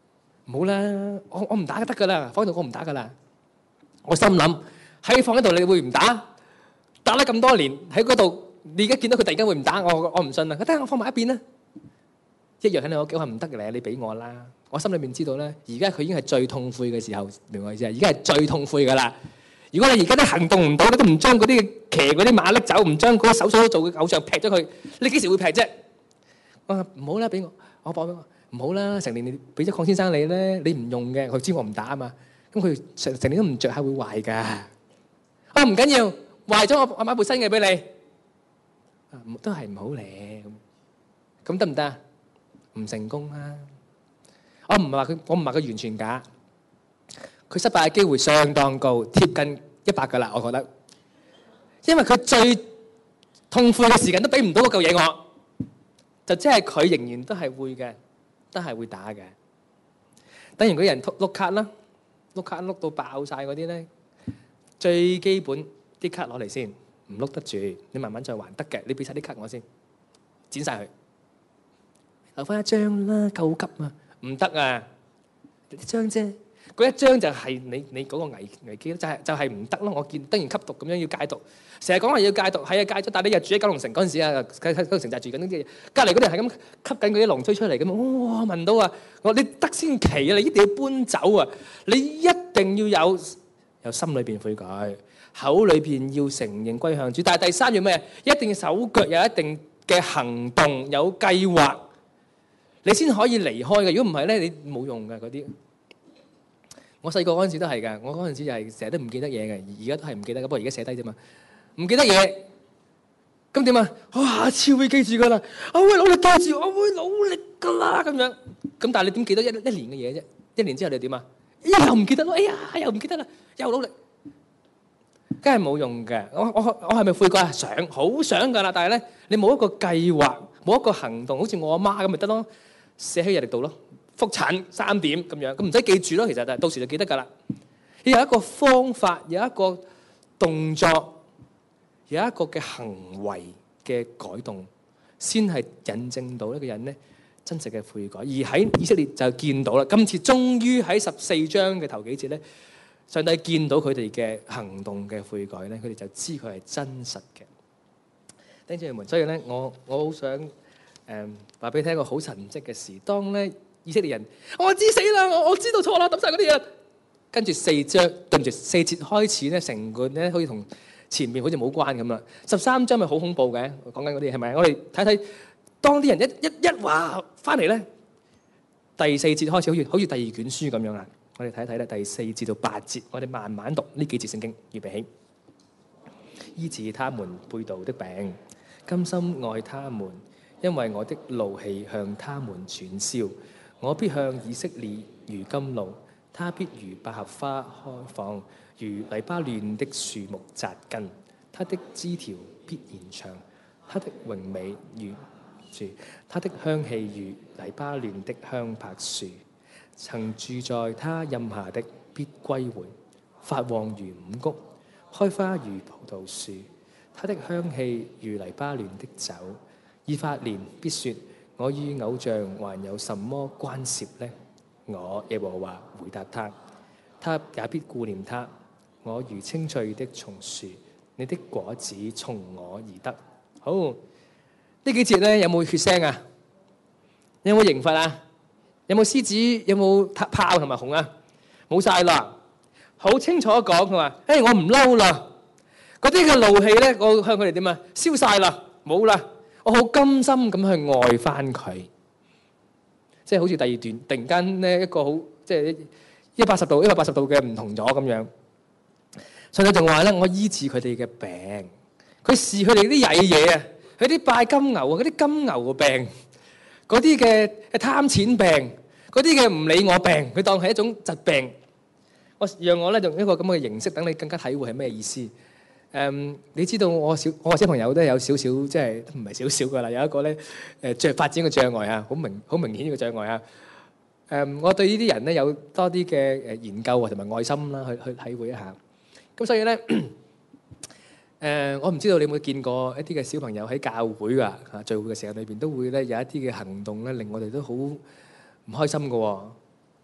唔好啦，我我唔打就得噶啦，放喺度我唔打噶啦。我心諗喺放喺度你會唔打？打咗咁多年喺嗰度，你而家見到佢突然間會唔打，我我唔信啦。佢等我放埋一邊啦，一樣喺你屋企話唔得嘅咧，你俾我啦。我心裏面知道咧，而家佢已經係最痛悔嘅時候，明我意思啊？而家係最痛悔噶啦。如果你而家都行動唔到，你都唔將嗰啲騎嗰啲馬拎走，唔將嗰啲手所做嘅偶像劈咗佢，你幾時會劈啫？我話唔好啦，俾我，我放俾我，唔好啦。成年你俾咗鄺先生你咧，你唔用嘅，佢知我唔打啊嘛。咁佢成成年都唔着，係會壞㗎。啊唔緊要，壞咗我我買部新嘅俾你。啊都係唔好咧，咁咁得唔得啊？唔成功啊！我唔係話佢，我唔係話佢完全假。佢失敗嘅機會相當高，貼近一百㗎啦，我覺得。因為佢最痛苦嘅時間都俾唔到嗰嚿嘢我，就即係佢仍然都係會嘅，都係會打嘅。等完嗰啲人碌卡啦，碌卡碌到爆曬嗰啲咧，最基本啲卡攞嚟先，唔碌得住，你慢慢再還得嘅。你俾曬啲卡我先，剪曬佢，留翻一張啦，夠急啊！唔得啊，一張啫。嗰一張就係你你嗰個危危機咯，就係就係唔得咯。我見當然吸毒咁樣要戒毒，成日講話要戒毒，係啊戒咗，但係你又住喺九龍城嗰陣時啊，喺九龍城就係住緊啲嘢，隔離嗰啲人係咁吸緊嗰啲龍吹出嚟咁啊，哇聞到啊！我你得先奇啊，你一定要搬走啊！你一定要有由心裏邊悔改，口裏邊要承認歸向主。但係第三樣咩？一定要手腳有一定嘅行動，有計劃，你先可以離開嘅。如果唔係咧，你冇用嘅嗰啲。我細個嗰陣時都係㗎，我嗰陣時就係成日都唔記得嘢嘅，而家都係唔記得嘅，不過而家寫低啫嘛。唔記得嘢，咁點啊？我下次會記住㗎啦，我會努力記住，我會努力㗎啦咁樣。咁但係你點記得一一年嘅嘢啫？一年之後你點啊？又唔記得咯，哎呀，又唔記得啦，又努力，梗係冇用嘅。我我我係咪悔改啊？想，好想㗎啦，但係咧，你冇一個計劃，冇一個行動，好似我阿媽咁咪得咯，寫喺日曆度咯。復診三點咁樣，咁唔使記住咯。其實就到時就記得㗎啦。要有一個方法，有一個動作，有一個嘅行為嘅改動，先係引證到一個人咧真實嘅悔改。而喺以色列就見到啦。今次終於喺十四章嘅頭幾節咧，上帝見到佢哋嘅行動嘅悔改咧，佢哋就知佢係真實嘅。弟兄姊妹們，所以咧，我我好想誒話俾你聽一個好神蹟嘅事。當咧以色列人，我知死啦！我我知道錯啦，抌晒嗰啲嘢。跟住四章，對唔住，四節開始咧，成個咧好似同前面好似冇關咁啦。十三章咪好恐怖嘅，講緊嗰啲係咪？我哋睇睇，當啲人一一一話翻嚟咧，第四節開始好似好似第二卷書咁樣啦。我哋睇睇咧，第四節到八節，我哋慢慢讀呢幾節聖經，預備起。醫治他們背道的病，甘心愛他們，因為我的怒氣向他們轉燒。我必向以色列如甘露，他必如百合花開放，如黎巴嫩的樹木扎根。他的枝條必延長，他的榮美如樹，他的香氣如黎巴嫩的香柏樹。曾住在他蔭下的必歸回，發旺如五穀，開花如葡萄樹。他的香氣如黎巴嫩的酒。以法蓮必說：我與偶像還有什麼關涉呢？我耶和華回答他，他也必顧念他。我如青翠的松樹，你的果子從我而得。好，呢幾節咧有冇血腥啊？有冇刑罰啊？有冇獅子？有冇豹同埋熊啊？冇晒啦，好清楚講佢話：誒、hey, 我唔嬲啦，嗰啲嘅怒氣咧，我向佢哋點啊？燒晒啦，冇啦。我好甘心咁去愛翻佢，即係好似第二段突然間咧一個好即係一百八十度一百八十度嘅唔同咗咁樣。上帝仲話咧，我醫治佢哋嘅病，佢視佢哋啲曳嘢啊，佢啲拜金牛啊，嗰啲金牛病，嗰啲嘅貪錢病，嗰啲嘅唔理我病，佢當係一種疾病。我讓我咧用一個咁嘅形式，等你更加體會係咩意思。誒、um，你知道我小我小朋友都有少少，即係唔係少少噶啦，有一個咧誒著發展嘅障礙啊，好明好明顯嘅障礙啊。誒、um，我對呢啲人咧有多啲嘅誒研究同埋愛心啦，去去體會一下。咁所以咧誒、呃，我唔知道你有冇見過一啲嘅小朋友喺教會啊嚇聚會嘅時候裏邊，都會咧有一啲嘅行動咧，令我哋都好唔開心嘅喎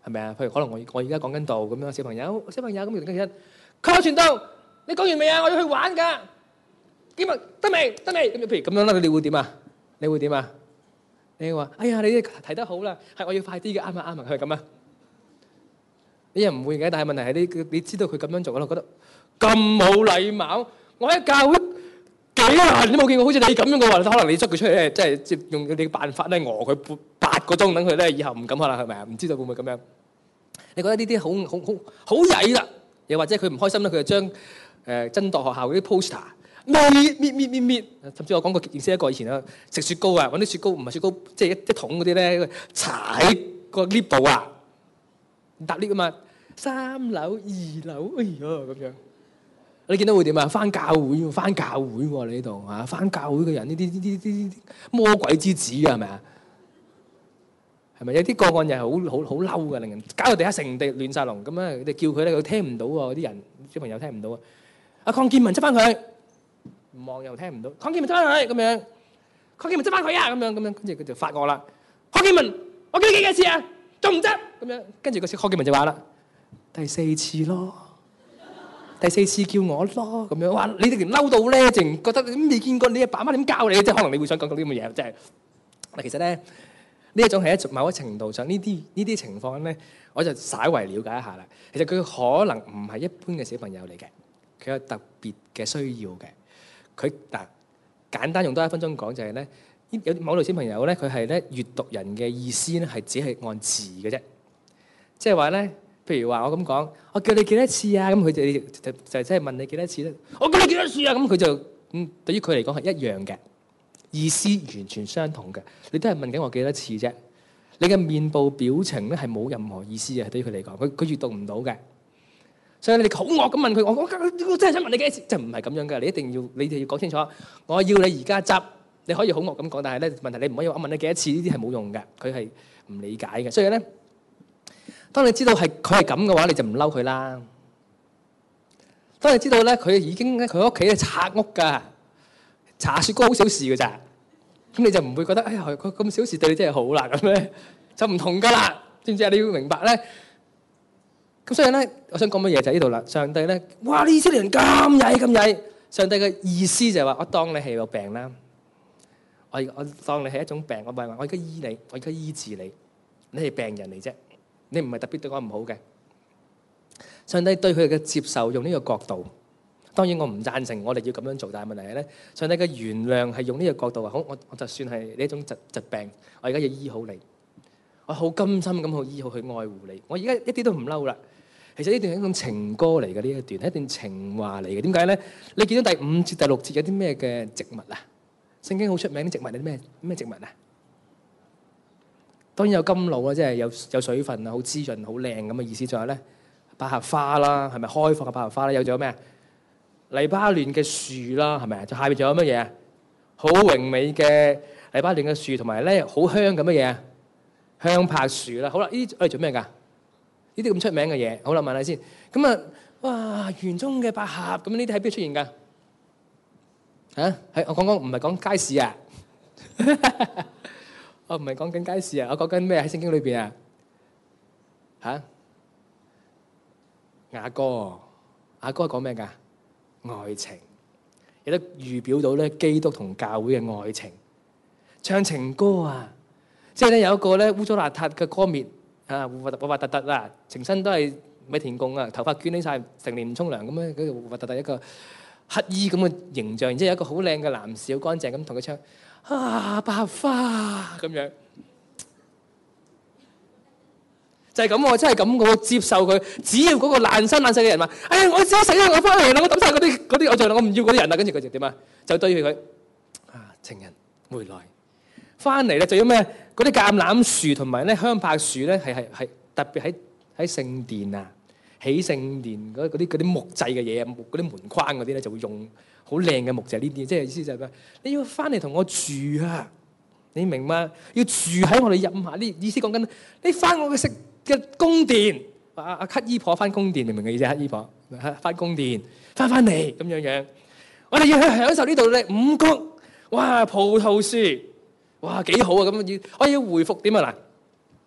係咪啊？譬如可能我我而家講緊道咁樣，小朋友小朋友咁，突然間佢傳道，你講完未啊？我要去玩㗎，點啊？得未？得未？咁譬如咁樣啦，你會點啊？你會點啊？你話哎呀，你睇得好啦，係我要快啲嘅，啱啊啱啊，係咁啊？你又唔會嘅，但係問題係你你知道佢咁樣做，我覺得咁冇禮貌。我喺教會幾年都冇見過好似你咁樣嘅話，可能你捉佢出嚟咧，即係即係用你嘅辦法咧，餓佢八個鐘，等佢咧以後唔敢可能係咪啊？唔知道會唔會咁樣？你覺得呢啲好好好好曳啦？又或者佢唔開心咧，佢就將誒真道學校嗰啲 poster 搣搣搣搣搣，甚至我講過認識一個以前啊，食雪糕啊，揾啲雪糕唔係雪糕，即係一一桶嗰啲咧，踩個 lift 度啊，搭 lift 啊嘛，三樓二樓，哎呀咁樣。你見到會點啊？翻教會喎，翻教會喎，你呢度嚇，翻教會嘅人呢啲呢啲呢啲魔鬼之子㗎係咪啊？係咪有啲個案又係好好好嬲嘅，令人搞到地下成地亂晒龍咁啊！你叫佢咧，佢聽唔到喎，啲人小朋友聽唔到啊！阿鄺建文執翻佢，唔望又聽唔到。鄺建文執翻佢咁樣，鄺建文執翻佢啊！咁樣咁樣，跟住佢就發惡啦。鄺建文，我叫你幾多次啊？仲唔執？咁樣跟住個鄺建文就話啦：第四次咯。第四次叫我咯，咁樣哇！你哋連嬲到咧，淨覺得咁未見過你阿爸媽點教你，即係可能你會想講到啲咁嘅嘢，即係嗱。其實咧，呢一種係一某一程度上呢啲呢啲情況咧，我就稍為了解一下啦。其實佢可能唔係一般嘅小朋友嚟嘅，佢有特別嘅需要嘅。佢嗱簡單用多一分鐘講就係咧，有某類小朋友咧，佢係咧閱讀人嘅意思咧係只係按字嘅啫，即係話咧。譬如話我咁講，我叫你幾多次啊？咁佢就就就即係問你幾多次咧？我叫你幾多次啊？咁佢就嗯，對於佢嚟講係一樣嘅，意思完全相同嘅。你都係問緊我幾多次啫？你嘅面部表情咧係冇任何意思嘅，對於佢嚟講，佢佢閲讀唔到嘅。所以你好惡咁問佢，我我我真係想問你幾多次？即係唔係咁樣嘅？你一定要你哋要講清楚。我要你而家執，你可以好惡咁講，但係咧問題你唔可以我問你幾多次，呢啲係冇用嘅，佢係唔理解嘅。所以咧。當你知道係佢係咁嘅話，你就唔嬲佢啦。當你知道咧，佢已經咧佢屋企係拆屋㗎，搽雪糕好小事㗎咋，咁你就唔會覺得哎呀佢咁小事對你真係好啦咁咧，就唔同㗎啦，知唔知啊？你要明白咧。咁所以咧，我想講乜嘢就係呢度啦。上帝咧，哇！呢以色列人咁曳咁曳，上帝嘅意思就係話：我當你係有病啦，我我當你係一種病，我唔係話我而家醫你，我而家醫治你，你係病人嚟啫。你唔係特別對我唔好嘅，上帝對佢嘅接受用呢個角度，當然我唔贊成我哋要咁樣做，但係問題係咧，上帝嘅原諒係用呢個角度話好，我我就算係呢一種疾疾病，我而家要醫好你，我好甘心咁去醫好去愛護你，我而家一啲都唔嬲啦。其實呢段係一種情歌嚟嘅，呢一段係一段情話嚟嘅。點解咧？你見到第五節、第六節有啲咩嘅植物啊？聖經好出名啲植物係啲咩咩植物啊？當然有甘露啦，即係有有水分啊，好滋潤、好靚咁嘅意思。仲有咧，百合花啦，係咪開放嘅百合花咧？有仲有咩啊？黎巴嫩嘅樹啦，係咪啊？就下邊仲有乜嘢啊？好榮美嘅黎巴嫩嘅樹，同埋咧好香嘅乜嘢啊？香柏樹啦。好啦，呢啲我哋做咩㗎？呢啲咁出名嘅嘢，好啦，問下先。咁啊，哇！園中嘅百合，咁呢啲喺邊度出現㗎？嚇？係我講講，唔係講街市啊。我唔係講緊街市啊，我講緊咩喺聖經裏邊啊？嚇？雅歌，雅歌係講咩㗎？愛情，亦都預表到咧基督同教會嘅愛情。唱情歌啊，即係咧有一個咧污糟邋遢嘅歌蔑啊，核核核突突啦，成身都係米田共啊，頭髮捲起曬，成年唔沖涼咁咧，嗰個核核突突一個乞衣咁嘅形象，然之後有一個好靚嘅男士，好乾淨咁同佢唱。啊，百合花咁樣，就係咁喎，真係咁我接受佢。只要嗰個爛身爛世嘅人話：哎呀，我死死啦！我翻嚟啦，我抌曬嗰啲嗰啲偶像啦，我唔要嗰啲人啦。跟住佢就點啊？就對住佢啊，情人回來翻嚟咧，就要咩？嗰啲橄欖樹同埋咧香柏樹咧，係係係特別喺喺聖殿啊，起聖殿嗰嗰啲嗰啲木製嘅嘢啊，木嗰啲門框嗰啲咧就會用。好靚嘅木就係呢啲，即係意思就係咩？你要翻嚟同我住啊！你明嗎？要住喺我哋任下。呢意思講緊你翻我嘅食嘅宮殿。阿阿乞衣婆翻宮殿，明唔明嘅意思？乞衣婆翻宮殿，翻翻嚟咁樣樣。我哋要去享受呢度咧五穀，哇葡萄樹，哇幾好啊！咁要我要回復點啊嗱？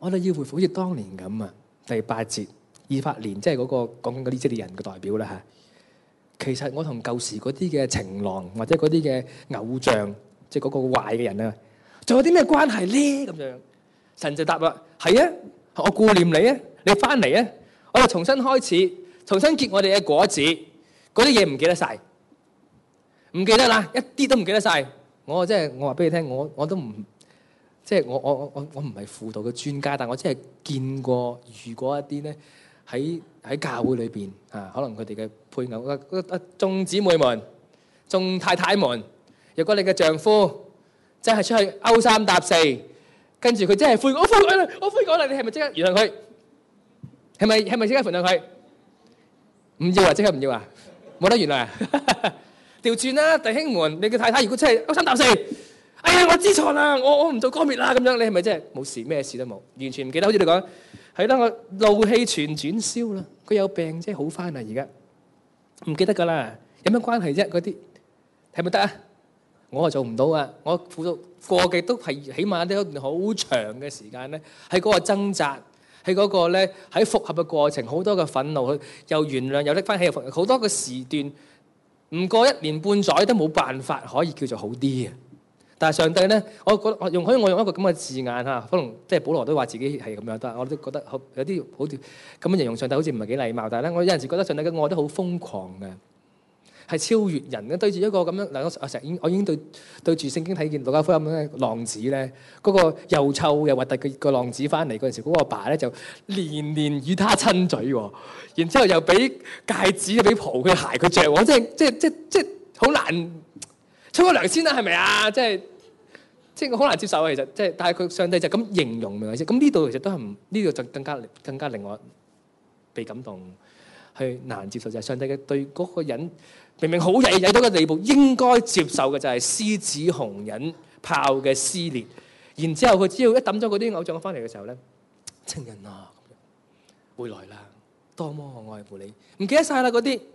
我哋要回復好似當年咁啊。第八節，以法蓮即係嗰個講緊嗰啲以色列人嘅代表啦嚇。其實我同舊時嗰啲嘅情郎或者嗰啲嘅偶像，即係嗰個壞嘅人啊，仲有啲咩關係咧？咁樣神就答啦：係啊，我顧念你啊，你翻嚟啊，我哋重新開始，重新結我哋嘅果子，嗰啲嘢唔記得晒，唔記得啦，一啲都唔記得晒。我即係我話俾你聽，我我都唔即係我我我我我唔係輔導嘅專家，但我真係見過遇過一啲咧喺喺教會裏邊啊，可能佢哋嘅配偶啊啊眾姊妹們、眾太太們，如果你嘅丈夫真係出去勾三搭四，跟住佢真係悔改，我悔改啦，我悔改啦，你係咪即刻原諒佢？係咪係咪即刻原諒佢？唔要啊！即刻唔要啊！冇得原諒啊！調轉啦，弟兄們，你嘅太太如果真係勾三搭四，哎呀，我知錯啦，我我唔做歌篾啦，咁樣你係咪真係冇事？咩事都冇，完全唔記得。好似你講，係啦，我怒氣全轉消啦，佢有病即係好翻啦，而家唔記得噶啦，有咩關係啫？嗰啲係咪得啊？我係做唔到啊！我輔導過嘅都係起碼都一段好長嘅時間咧，喺嗰個掙扎。喺嗰個咧，喺復合嘅過程，好多嘅憤怒，佢又原諒又拎翻起，好多個時段，唔過一年半載都冇辦法可以叫做好啲嘅。但係上帝咧，我覺得我用可以我用一個咁嘅字眼嚇，可能即係保羅都話自己係咁樣，但係我都覺得好有啲好似咁樣形容上帝好似唔係幾禮貌。但係咧，我有陣時覺得上帝嘅愛都好瘋狂嘅。係超越人嘅，對住一個咁樣嗱，我成日已經我已經對對住聖經睇見《路加福音》咧浪子咧，嗰、那個又臭又核突嘅個浪子翻嚟嗰陣時，嗰、那個阿爸咧就年年與他親嘴喎，然之後又俾戒指、俾袍佢鞋佢着喎，即係即係即係即係好難出個糧先啦，係咪啊？即係即係我好難接受啊，其實即係，但係佢上帝就咁形容明唔明先？咁呢度其實都係唔呢度就更加更加令我被感動，去難接受就係上帝嘅對嗰個人。明明好曳曳到嘅地步，應該接受嘅就係獅子雄忍炮嘅撕裂。然之後佢只要一抌咗嗰啲偶像翻嚟嘅時候咧，情人啊，回來啦，多麼我愛護你，唔記得晒啦嗰啲。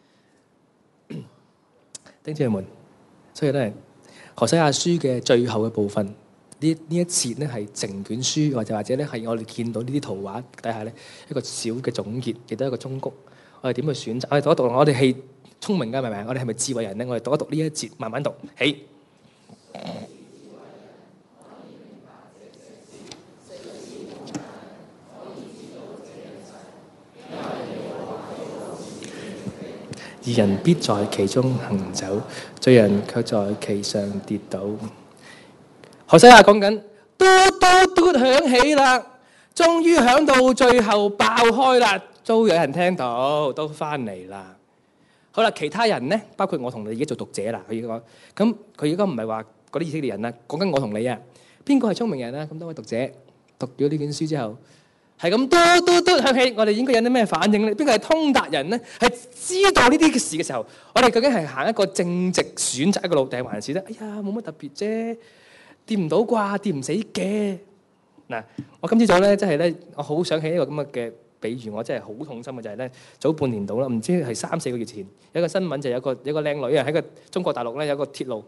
弟兄姊妹們，所以咧，何西阿書嘅最後嘅部分，呢呢一節咧係成卷書，或者或者咧係我哋見到呢啲圖畫底下咧一個小嘅總結，亦都係一個忠告。我哋點去選擇？我哋讀一讀，我哋係聰明㗎，明唔明？我哋係咪智慧人咧？我哋讀一讀呢一節，慢慢讀起。義人必在其中行走，罪人卻在其上跌倒。何西阿講緊，嘟嘟嘟響起啦，終於響到最後爆開啦，都有人聽到，都翻嚟啦。好啦，其他人咧，包括我同你而家做讀者啦，佢講咁，佢而家唔係話嗰啲以色列人啦，講緊我同你啊，邊個係聰明人啊？咁多位讀者讀咗呢卷書之後，係咁嘟嘟嘟響起，我哋應該有啲咩反應咧？邊個係通達人咧？係知道呢啲事嘅時候，我哋究竟係行一個正直選擇一個路，定係還是咧？哎呀，冇乜特別啫，掂唔到啩，掂唔死嘅。嗱，我今朝早咧，即係咧，我好想起一個咁嘅嘅比喻，我真係好痛心嘅就係咧，早半年到啦，唔知係三四個月前，有一個新聞就有一個有一個靚女啊，喺個中國大陸咧有個鐵路，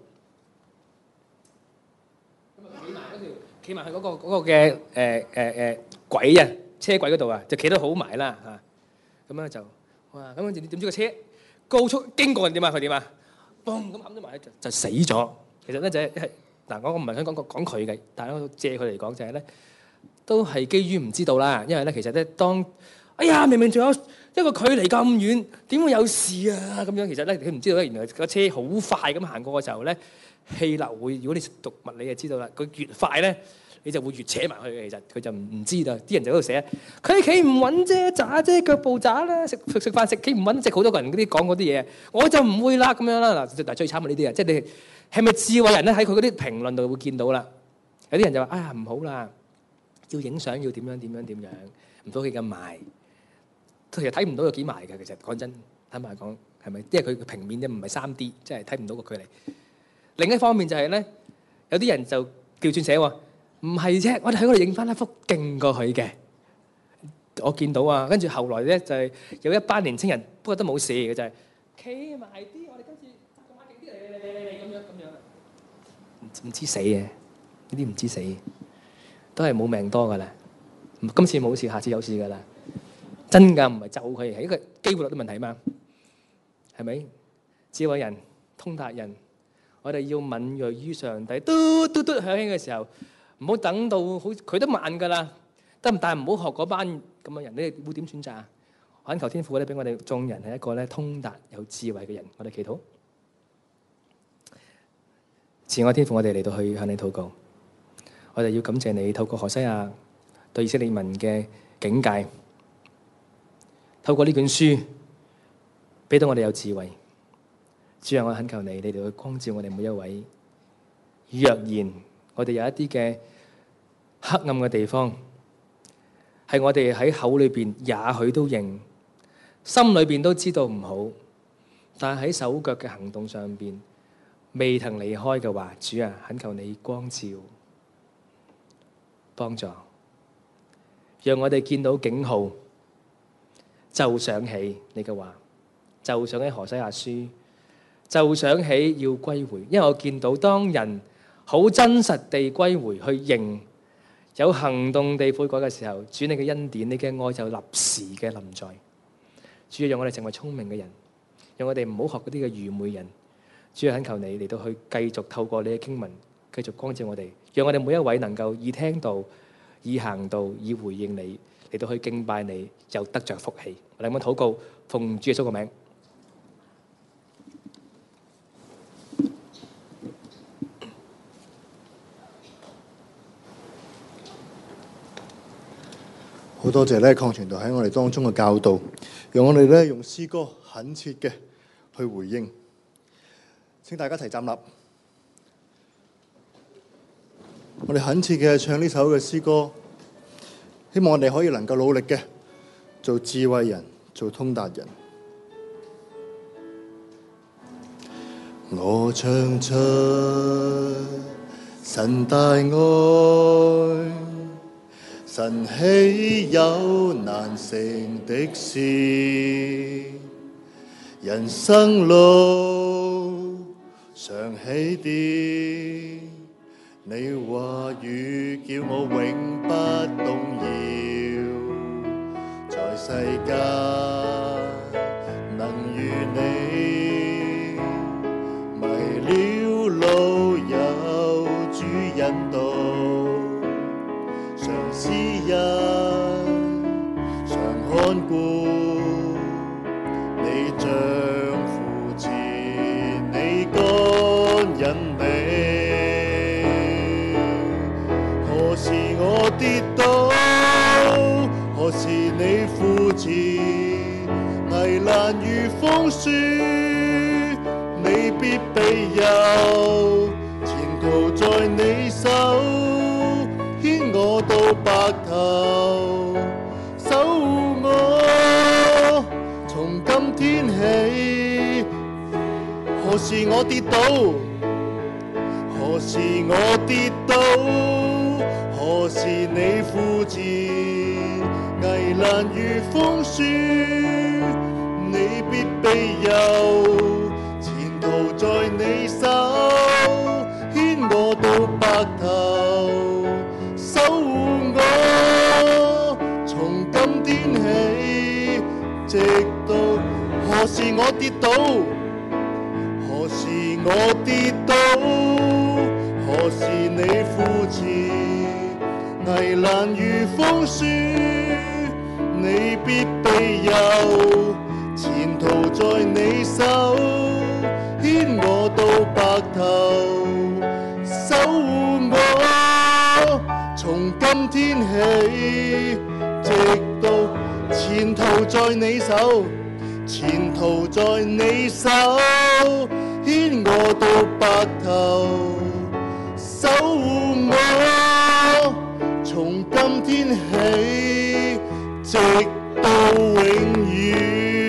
咁啊企埋嗰條，企埋去嗰個嗰個嘅誒誒誒軌啊，車軌嗰度啊，就企得好埋啦嚇，咁樣就哇，咁點點知個車高速經過點啊？佢點啊？嘣咁冚咗埋就就死咗。其實咧就係係嗱，我我唔係想講講佢嘅，但係我借佢嚟講就係咧。都係基於唔知道啦，因為咧其實咧當，哎呀明明仲有一個距離咁遠，點會有事啊？咁樣其實咧佢唔知道咧，原來個車好快咁行過嘅時候咧，氣流會，如果你讀物理就知道啦，佢越快咧，你就會越扯埋去嘅。其實佢就唔唔知道，啲人就喺度寫，佢企唔穩啫，渣啫，腳步渣啦，食食食飯食企唔穩，即係好多個人嗰啲講嗰啲嘢，我就唔會啦咁樣啦。嗱，但係最慘係呢啲啊，即係你係咪智慧人咧？喺佢嗰啲評論度會見到啦。有啲人就話：哎呀唔好啦。要影相要點樣點樣點樣，唔到佢咁埋，其實睇唔到有幾埋嘅。其實講真，坦白講係咪？因為佢平面啫，唔係三 D，即係睇唔到個距離。另一方面就係咧，有啲人就調轉寫喎，唔係啫，我哋喺嗰度影翻一幅勁過佢嘅。我見到啊，跟住後來咧就係有一班年青人，不過都冇事嘅，就係企埋啲，我哋跟住揸個馬勁啲嚟嚟嚟嚟嚟咁樣咁樣，唔唔知死嘅，呢啲唔知死。都係冇命多噶啦， 今次冇事，下次有事㗎啦。真㗎，唔係就佢，係一個機會率嘅問題嘛，係咪？智慧人、通達人，我哋要敏鋭於上帝，嘟嘟嘟響起嘅時候，唔好等到好佢都慢㗎啦。得，但係唔好學嗰班咁嘅人，你哋會點選擇啊？懇求天父咧，俾我哋眾人係一個咧通達有智慧嘅人。我哋祈禱，慈愛天父，我哋嚟到去向你禱告。我哋要感謝你透過何西阿對以色列民嘅警戒，透過呢卷書俾到我哋有智慧。主啊，我懇求你，你哋去光照我哋每一位。若然我哋有一啲嘅黑暗嘅地方，係我哋喺口裏邊也許都認，心裏邊都知道唔好，但係喺手腳嘅行動上邊未曾離開嘅話，主啊，懇求你光照幫助，讓我哋見到警號就想起你嘅話，就想起何西阿書，就想起要歸回。因為我見到當人好真實地歸回去認，有行動地悔改嘅時候，主你嘅恩典、你嘅愛就立時嘅臨在。主要讓我哋成為聰明嘅人，讓我哋唔好學嗰啲嘅愚昧人。主要懇求你嚟到去繼續透過你嘅經文，繼續光照我哋，讓我哋每一位能夠以聽道、以行道、以回應你，嚟到去敬拜你，又得着福氣。我哋咁樣禱告，奉主耶穌個名。 好多謝咧，鄺傳道喺我哋當中嘅教導，讓我哋咧用詩歌懇切嘅去回應。請大家一齊站立，我哋懇切嘅唱呢首嘅詩歌，希望我哋可以能夠努力嘅做智慧人，做通達人。我唱出神大愛，神豈有難成的事？人生路常起跌，你話語叫我永不動搖。在世間能與你，迷了路有主引導。詩人常看顧你，像扶持你，竿引你。何時我跌倒，何時你扶持？危難與風雪，你必庇佑。前途在你手，牽我到白頭，守護我，從今天起。何時我跌倒，何時我跌倒，何時你扶持？危難與風雪，你必庇佑。前途在你手，牽我到白頭，守護我，從今天起，直到何時我跌倒，何時我跌倒，何時你扶持？危難與風雪，你必庇佑。前途在你手，牽我到白頭，守護我，從今天起，直到前途在你手，前途在你手，牽我到白頭，守護我，從今天起，直到永遠。